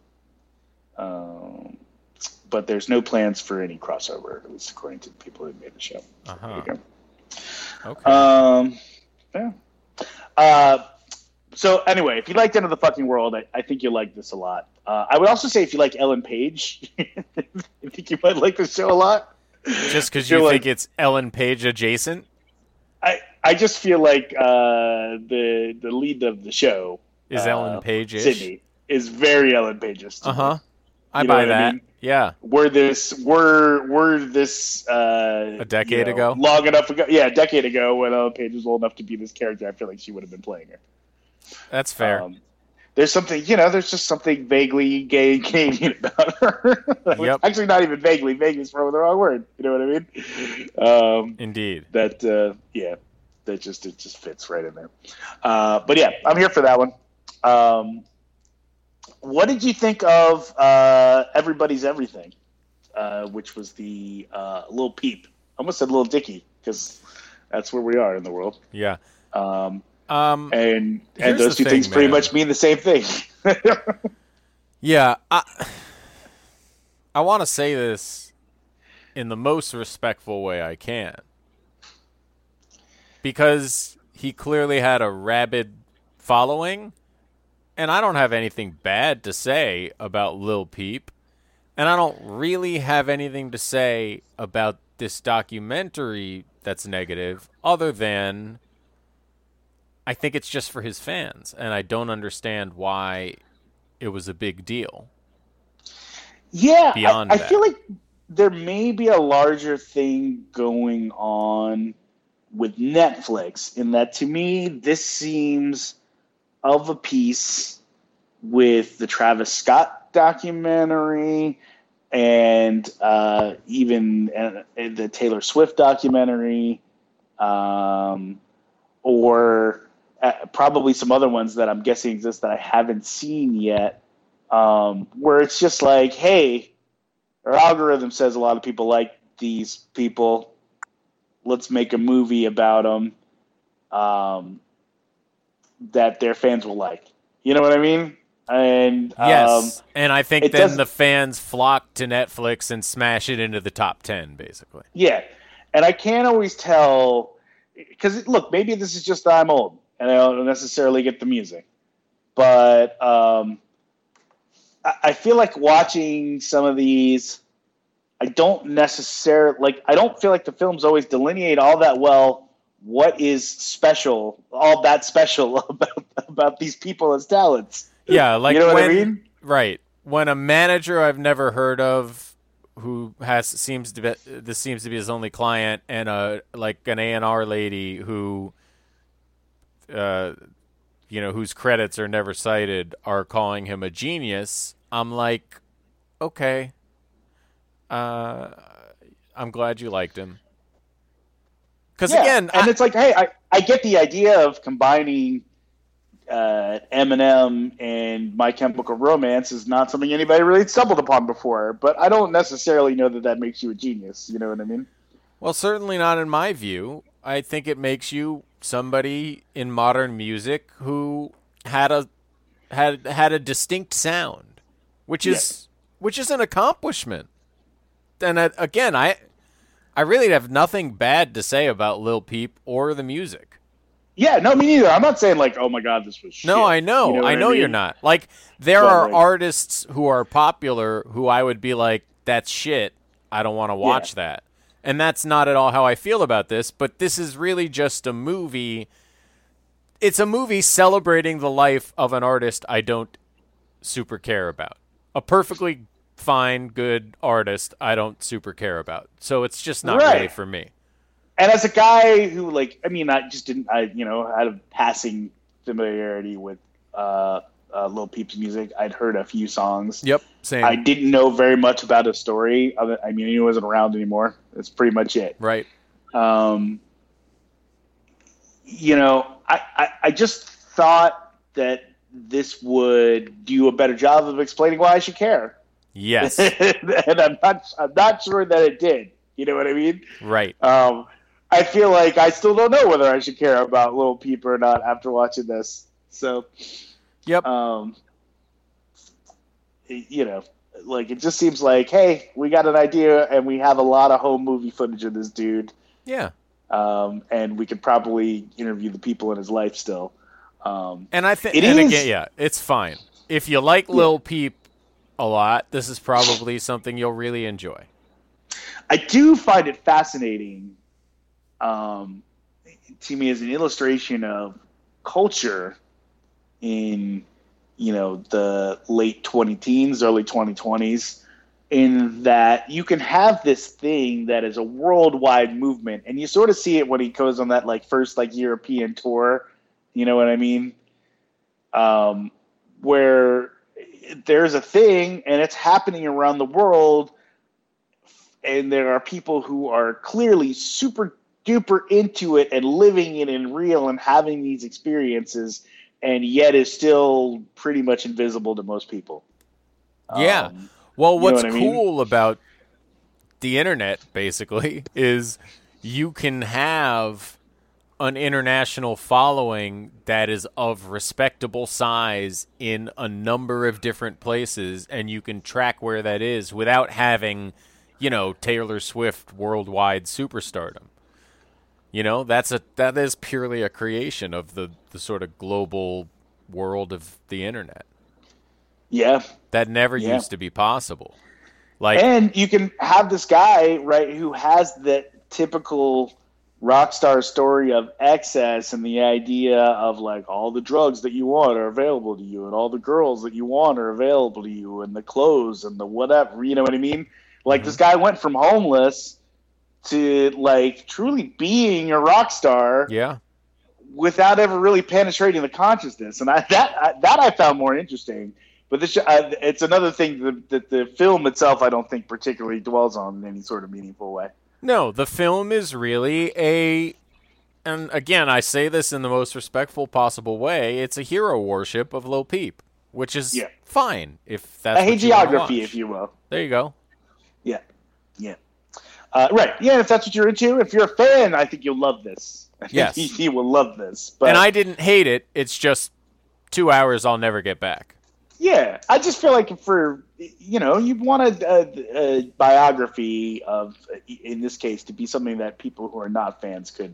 but there's no plans for any crossover, at least according to the people who made the show. So there you go. Okay. Yeah. So anyway, if you liked End of the Fucking World, I think you'll like this a lot. I would also say if you like Ellen Page, I think you might like the show a lot. Just because you think it's Ellen Page adjacent? I just feel like the lead of the show is Ellen Page-ish? Sydney is very Ellen Page-ish. I buy that. I mean? Yeah. Were this a decade ago? Long enough ago. Yeah, a decade ago when Ellen Page was old enough to be this character, I feel like she would have been playing her. That's fair. There's something, there's just something vaguely gay and Canadian about her. Yep. Actually, not even vaguely. Vaguely is probably the wrong word. You know what I mean? Indeed. That it just fits right in there. But yeah, I'm here for that one. What did you think of Everybody's Everything, which was the Lil Peep? I almost said Lil Dicky because that's where we are in the world. Yeah. And those two things pretty much mean the same thing. Yeah, I want to say this in the most respectful way I can, because he clearly had a rabid following, and I don't have anything bad to say about Lil Peep, and I don't really have anything to say about this documentary that's negative, other than I think it's just for his fans, and I don't understand why it was a big deal. Yeah, beyond I that. feel like there may be a larger thing going on with Netflix, in that to me this seems of a piece with the Travis Scott documentary and even the Taylor Swift documentary, or probably some other ones that I'm guessing exist that I haven't seen yet, where it's just like, hey, our algorithm says a lot of people like these people. Let's make a movie about them that their fans will like. You know what I mean? And yes, and I think then the fans flock to Netflix and smash it into the top 10, basically. Yeah, and I can't always tell, because look, maybe this is just that I'm old and I don't necessarily get the music, but I feel like watching some of these, I don't feel like the films always delineate all that well what is special, all that special about these people as talents? Yeah, like you know what when, I mean? Right. When a manager I've never heard of who seems to be his only client, and an A&R lady who whose credits are never cited, are calling him a genius, I'm like, okay. I'm glad you liked him. Because again, it's like, hey, I get the idea of combining Eminem and My Chemical Romance is not something anybody really stumbled upon before, but I don't necessarily know that makes you a genius. You know what I mean? Well, certainly not in my view. I think it makes you somebody in modern music who had a distinct sound, which is an accomplishment. And again, I really have nothing bad to say about Lil Peep or the music. Yeah, no, me neither. I'm not saying like, oh my God, this was shit. No, I know. You know I know mean? you're not. Like, there are artists who are popular who I would be like, that's shit. I don't want to watch that. And that's not at all how I feel about this, but this is really just a movie. It's a movie celebrating the life of an artist I don't super care about. A perfectly fine, good artist I don't super care about. So it's just not really for me. And as a guy who, like, I mean, I just didn't, had a passing familiarity with Lil Peep's music. I'd heard a few songs. Yep, same. I didn't know very much about his story. I mean, he wasn't around anymore. That's pretty much it. Right. I just thought that this would do a better job of explaining why I should care. Yes. And I'm not sure that it did. You know what I mean? Right. I feel like I still don't know whether I should care about Lil Peep or not after watching this. So, yep. It just seems like, hey, we got an idea and we have a lot of home movie footage of this dude. Yeah. And we could probably interview the people in his life still. And I think, again, it's fine. If you like Lil Peep a lot, this is probably something you'll really enjoy. I do find it fascinating, to me, as an illustration of culture in, the late 20-teens, early 2020s, in that you can have this thing that is a worldwide movement, and you sort of see it when he goes on that first European tour. You know what I mean? Where there's a thing and it's happening around the world, and there are people who are clearly super duper into it and living it in real and having these experiences, and yet is still pretty much invisible to most people. Yeah. Well, what's what I cool about the internet, basically, is you can have an international following that is of respectable size in a number of different places, and you can track where that is without having, Taylor Swift worldwide superstardom. That is purely a creation of the sort of global world of the internet. Yeah. That never used to be possible. And you can have this guy, right, who has the typical rock star story of excess and the idea of all the drugs that you want are available to you and all the girls that you want are available to you and the clothes and the whatever, you know what I mean? This guy went from homeless to truly being a rock star. Yeah. Without ever really penetrating the consciousness. And I found more interesting. But this, it's another thing that the film itself I don't think particularly dwells on in any sort of meaningful way. No, the film is really and again, I say this in the most respectful possible way, it's a hero worship of Lil Peep, which is fine if that's a hagiography, if you will. There you go. Yeah. Yeah. Right. Yeah, if that's what you're into, if you're a fan, I think you'll love this. Yes. You will love this. But, and I didn't hate it. It's just 2 hours I'll never get back. Yeah. I just feel like you want a biography of, in this case, to be something that people who are not fans could,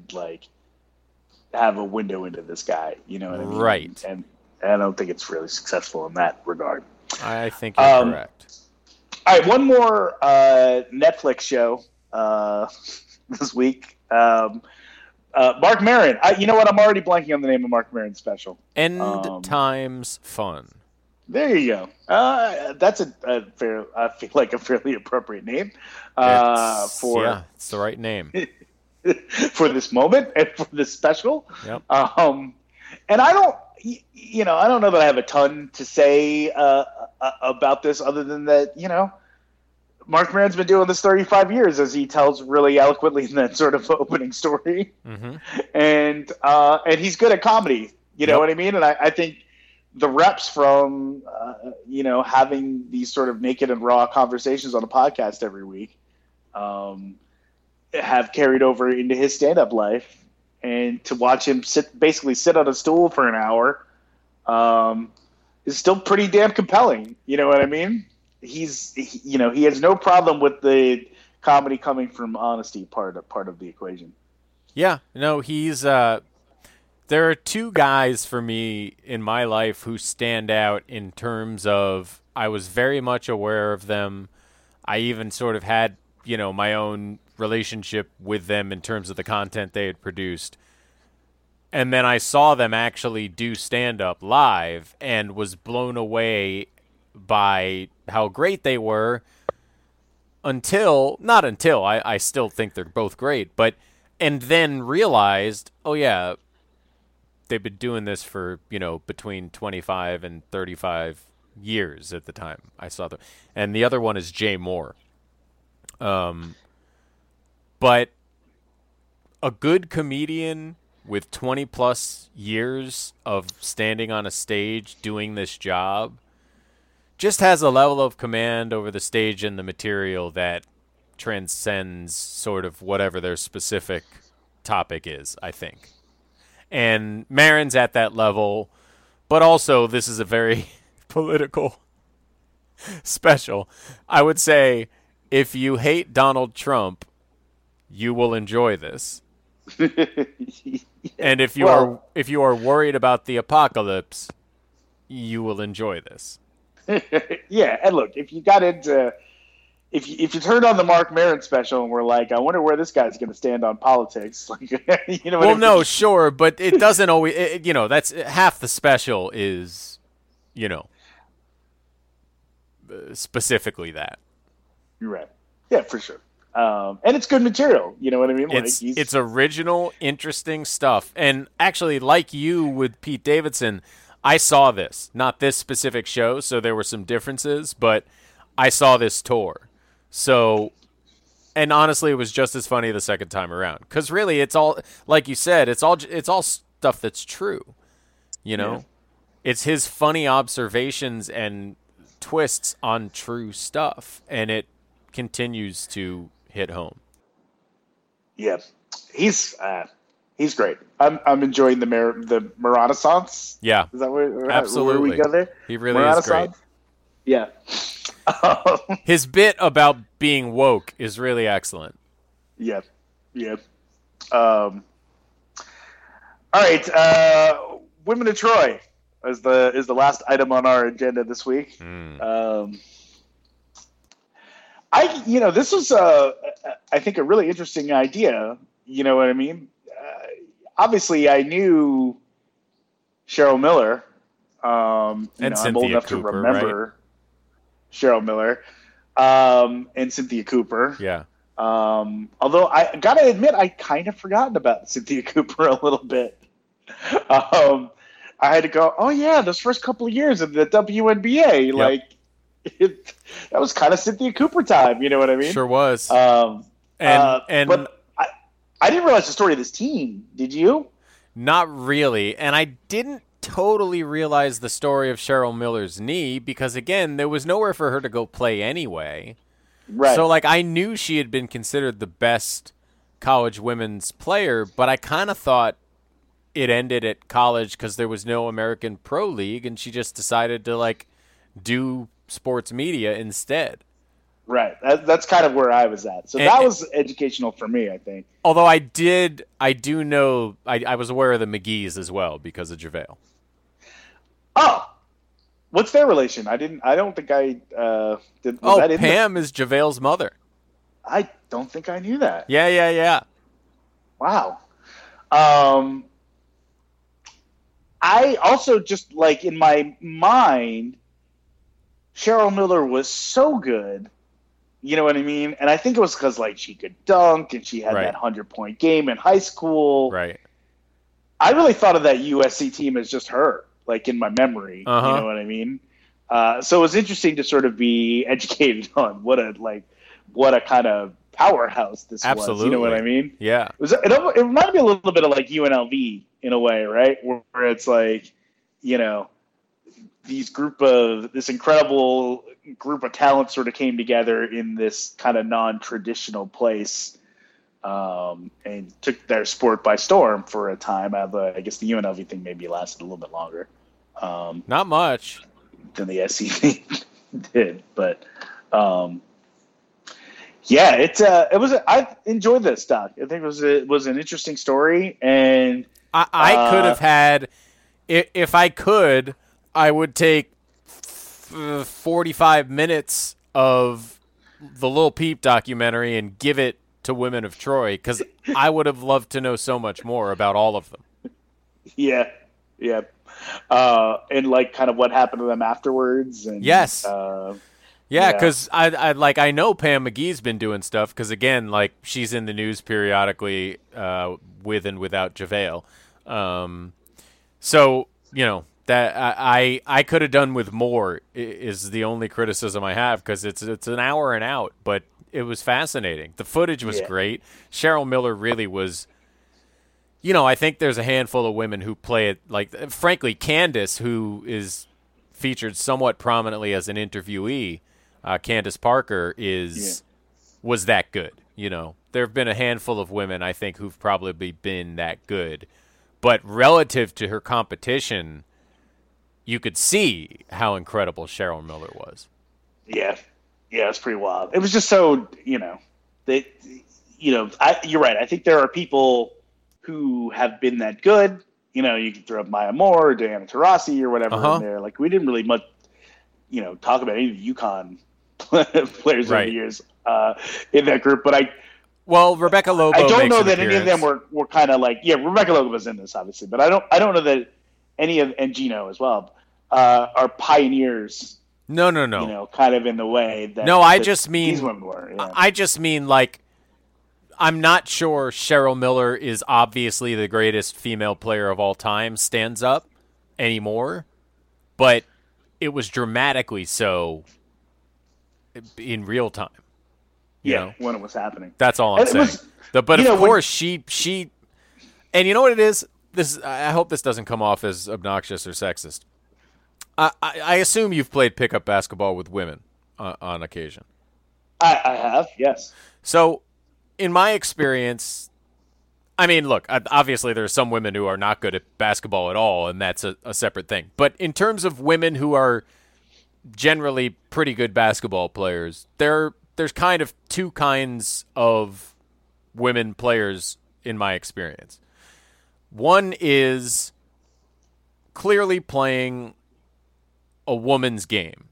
have a window into this guy. You know what I mean? Right. And I don't think it's really successful in that regard. I think you're correct. All right, one more Netflix show this week. Mark Maron. You know what? I'm already blanking on the name of Mark Maron's special. End Times Fun. There you go. That's a fair. I feel like a fairly appropriate name It's the right name. for this moment and for this special. Yep. And I don't know that I have a ton to say about this other than that, Mark Maron's been doing this 35 years, as he tells really eloquently in that sort of opening story. Mm-hmm. And he's good at comedy. You know what I mean? And I think the reps from, having these sort of naked and raw conversations on a podcast every week have carried over into his stand-up life. And to watch him basically sit on a stool for an hour is still pretty damn compelling. You know what I mean? He has no problem with the comedy coming from honesty part of the equation. Yeah, no, he's there are two guys for me in my life who stand out in terms of I was very much aware of them. I even sort of had, my own relationship with them in terms of the content they had produced. And then I saw them actually do stand-up live and was blown away by how great they were not until I still think they're both great, and then realized, oh yeah, they've been doing this for, between 25 and 35 years at the time I saw them. And the other one is Jay Moore. But a good comedian with 20 plus years of standing on a stage doing this job just has a level of command over the stage and the material that transcends sort of whatever their specific topic is, I think. And Maron's at that level, but also this is a very political special. I would say if you hate Donald Trump, you will enjoy this. And if you are worried about the apocalypse, you will enjoy this. Yeah, and look, if you got into if you turned on the Mark Maron special and were like, I wonder where this guy's going to stand on politics, Well, no, sure, but it doesn't always. That's half the special is, specifically that. You're right. Yeah, for sure. And it's good material. You know what I mean? It's original, interesting stuff. And actually, like you with Pete Davidson, I saw this, not this specific show, so there were some differences, but I saw this tour. So, and honestly, it was just as funny the second time around. Because really, it's all, like you said, it's all stuff that's true. Yeah. It's his funny observations and twists on true stuff, and it continues to hit home. Yeah, he's great. I'm enjoying the Renaissance. Yeah, is that where absolutely where we go there? He really is great. Yeah, his bit about being woke is really excellent. Yeah. All right, Women of Troy is the last item on our agenda this week. This was I think a really interesting idea. You know what I mean? Obviously, I knew Cheryl Miller. And I'm old enough Cooper, to remember right? Cheryl Miller and Cynthia Cooper. Yeah. Although I gotta admit, I kind of forgotten about Cynthia Cooper a little bit. I had to go, oh yeah, those first couple of years of the WNBA, Yep. That was kind of Cynthia Cooper time. You know what I mean? Sure was. But I didn't realize the story of this team. Did you? Not really, and I didn't totally realize the story of Cheryl Miller's knee because, again, there was nowhere for her to go play anyway. Right. So, I knew she had been considered the best college women's player, but I kind of thought it ended at college because there was no American Pro League, and she just decided to, do sports media instead. Right. That's kind of where I was at. So that was educational for me, I think. Although I do know, I was aware of the McGee's as well because of JaVale. Oh, what's their relation? I don't think I did. Pam is JaVale's mother. I don't think I knew that. Yeah. Wow. I also just like in my mind, Cheryl Miller was so good. You know what I mean? And I think it was because like she could dunk and she had Right. that 100-point game in high school. Right. I really thought of that USC team as just her, like in my memory. Uh-huh. You know what I mean? So it was interesting to sort of be educated on what a kind of powerhouse this was. Absolutely. You know what I mean? Yeah. It reminded me a little bit of like UNLV in a way, right? Where it's like, you know, this incredible group of talent sort of came together in this kind of non-traditional place, and took their sport by storm for a time. I guess the UNLV thing maybe lasted a little bit longer Not much. than the SC thing did, but yeah, I enjoyed this doc. I think it was an interesting story, and I could have had, if I could, I would take 45 minutes of the Lil Peep documentary and give it to Women of Troy, because I would have loved to know so much more about all of them. yeah, and like kind of what happened to them afterwards. And Yes. yeah. Yeah, because I know Pam McGee's been doing stuff, because again, like she's in the news periodically with and without JaVale. So you know that I could have done with more is the only criticism I have, because it's an hour and out, but it was fascinating. The footage was great. Cheryl Miller really was. You know, I think there's a handful of women who play it like, frankly, Candace, who is featured somewhat prominently as an interviewee. Candace Parker was that good. You know, there have been a handful of women, I think, who've probably been that good. But relative to her competition, you could see how incredible Cheryl Miller was. Yeah, it's pretty wild. It was just so, you're right. I think there are people who have been that good. You know, you can throw up Maya Moore or Diana Taurasi or whatever in there. Like, we didn't really much, talk about any of the UConn players over the years in that group. But Rebecca Lobo. I don't makes know an that any of appearance. them were kind of like, Rebecca Lobo was in this obviously, but I don't know that any of, and Gino as well, are pioneers. No. Kind of in the way that. No, I that just mean these women were. Yeah. I just mean, like, I'm not sure Cheryl Miller is obviously the greatest female player of all time, stands up anymore, but it was dramatically so in real time. You know? When it was happening. That's all I'm saying. But of course, she, and you know what it is? I hope this doesn't come off as obnoxious or sexist. I assume you've played pickup basketball with women on occasion. I have, yes. So, in my experience, I mean, look, obviously there are some women who are not good at basketball at all, and that's a separate thing. But in terms of women who are generally pretty good basketball players, there's kind of two kinds of women players in my experience. One is clearly playing a woman's game,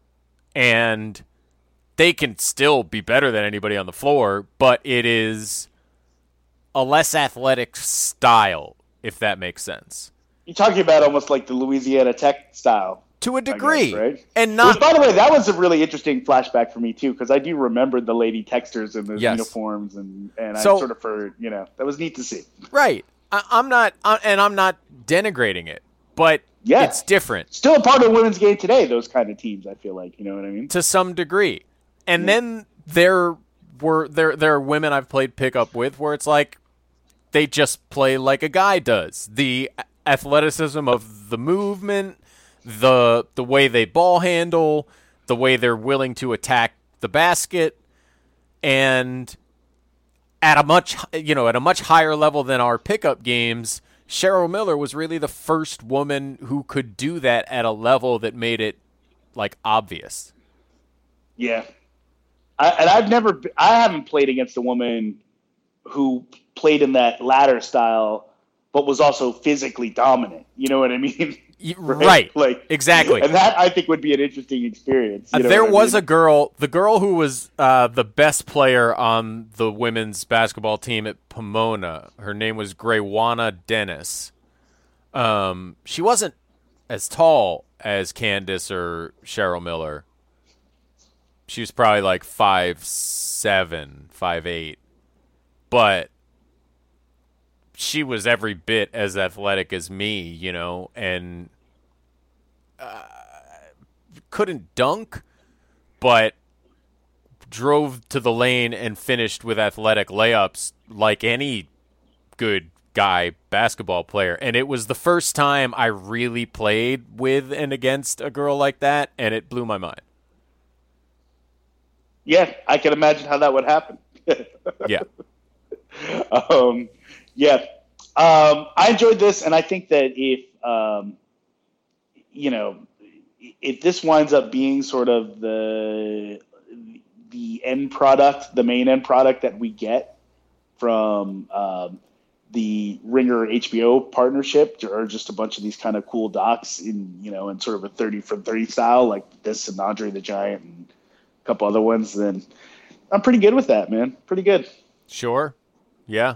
and they can still be better than anybody on the floor, but it is a less athletic style, if that makes sense. You're talking about almost like the Louisiana Tech style. To a degree. Guess, right? And not. By the way, that was a really interesting flashback for me, too, because I do remember the lady Texters in those uniforms, and I sort of heard, that was neat to see. Right. I'm not denigrating it, but it's different. Still a part of the women's game today, those kind of teams, I feel like, you know what I mean? To some degree. And then there are women I've played pickup with where it's like they just play like a guy does. The athleticism of the movement, the way they ball handle, the way they're willing to attack the basket, and at a much higher level than our pickup games, Cheryl Miller was really the first woman who could do that at a level that made it like obvious. Yeah. I haven't played against a woman who played in that ladder style, but was also physically dominant. You know what I mean? Right. Like exactly. And that I think would be an interesting experience. You know There what I was mean? a girl, the girl who was the best player on the women's basketball team at Pomona. Her name was Greywana Dennis. She wasn't as tall as Candace or Cheryl Miller. She was probably like 5'7", 5'8", but she was every bit as athletic as me, you know, and couldn't dunk, but drove to the lane and finished with athletic layups like any good guy basketball player. And it was the first time I really played with and against a girl like that, and it blew my mind. Yeah, I can imagine how that would happen. Yeah. Yeah. I enjoyed this, and I think that if, if this winds up being sort of the end product, the main end product that we get from the Ringer HBO partnership, or just a bunch of these kind of cool docs in sort of a 30 for 30 style, like this and Andre the Giant and a couple other ones, then I'm pretty good with that, man. Pretty good. Sure. Yeah.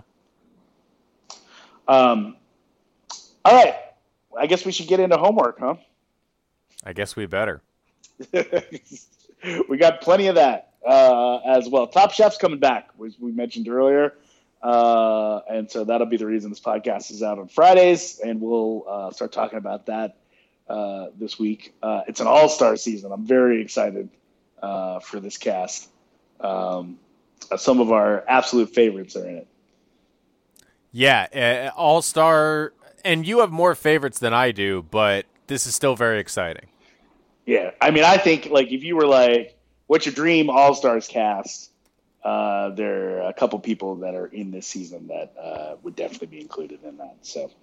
All right. I guess we should get into homework, huh? I guess we better. We got plenty of that as well. Top Chef's coming back, which we mentioned earlier. And so that'll be the reason this podcast is out on Fridays, and we'll start talking about that this week. It's an all-star season. I'm very excited for this cast. Some of our absolute favorites are in it. Yeah, all-star, and you have more favorites than I do, but this is still very exciting. Yeah, I mean, I think, like, if you were like, what's your dream all-stars cast, there are a couple people that are in this season that would definitely be included in that.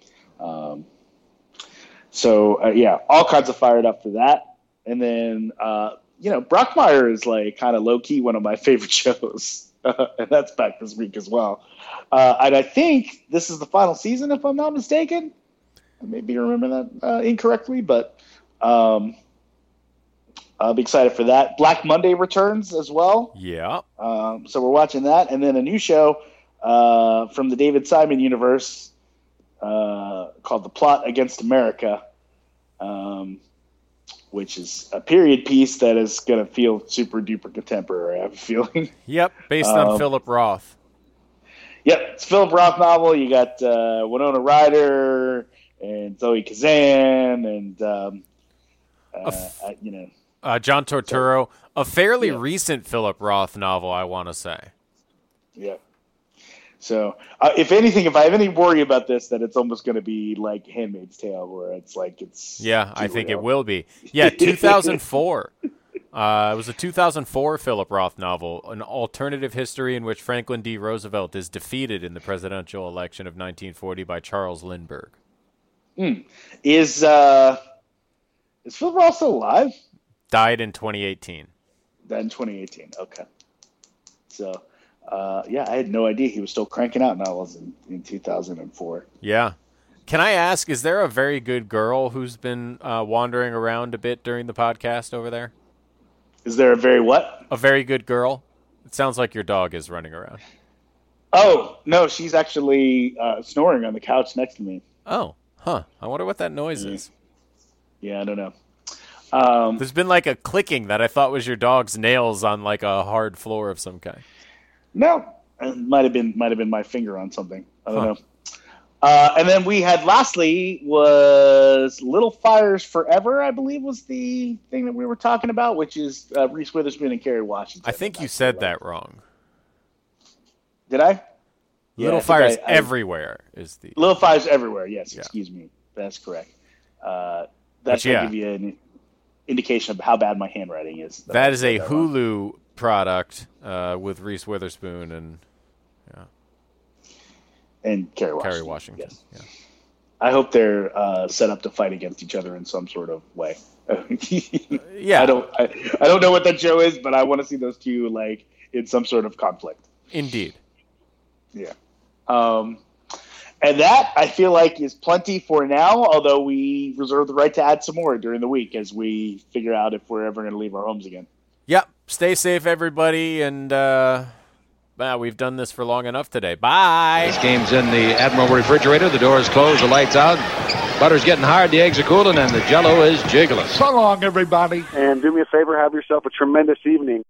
So, yeah, all kinds of fired up for that. And then, Brockmire is, like, kind of low-key one of my favorite shows. And that's back this week as well. And I think this is the final season, if I'm not mistaken. I maybe remember that incorrectly, but I'll be excited for that. Black Monday returns as well. Yeah. So we're watching that. And then a new show from the David Simon universe called The Plot Against America, which is a period piece that is going to feel super duper contemporary, I have a feeling. Yep, based on Philip Roth. Yep, it's a Philip Roth novel. You got Winona Ryder and Zoe Kazan and, John Turturro. A fairly recent Philip Roth novel, I want to say. Yeah. So, if anything, if I have any worry about this, that it's almost going to be like Handmaid's Tale, where it's like it's... Yeah, I think it will be. Yeah, 2004. It was a 2004 Philip Roth novel, an alternative history in which Franklin D. Roosevelt is defeated in the presidential election of 1940 by Charles Lindbergh. Is Philip Roth still alive? Died in 2018. Died in 2018, okay. So... I had no idea he was still cranking out novels in 2004. Yeah. Can I ask, is there a very good girl who's been wandering around a bit during the podcast over there? Is there a very what? A very good girl? It sounds like your dog is running around. Oh, no, she's actually snoring on the couch next to me. Oh, huh. I wonder what that noise is. Yeah, I don't know. There's been like a clicking that I thought was your dog's nails on like a hard floor of some kind. No, it might have been my finger on something. I don't know. And then we had lastly was Little Fires Forever, I believe was the thing that we were talking about, which is Reese Witherspoon and Kerry Washington. I think you said that wrong. Did I? Little Fires Everywhere is the... Little Fires Everywhere, yes. Yeah. Excuse me. That's correct. That should give you an indication of how bad my handwriting is. That is a Hulu product with Reese Witherspoon and Kerry Washington. Yes. Yeah. I hope they're set up to fight against each other in some sort of way. Yeah, I don't know what that show is, but I want to see those two like in some sort of conflict. Indeed. Yeah. And that, I feel like, is plenty for now, although we reserve the right to add some more during the week as we figure out if we're ever going to leave our homes again. Yep. Stay safe, everybody, and we've done this for long enough today. Bye. This game's in the Admiral refrigerator. The door's closed, the lights out. Butter's getting hard, the eggs are cooling, and the Jell-O is jiggling. So long, everybody. And do me a favor, have yourself a tremendous evening.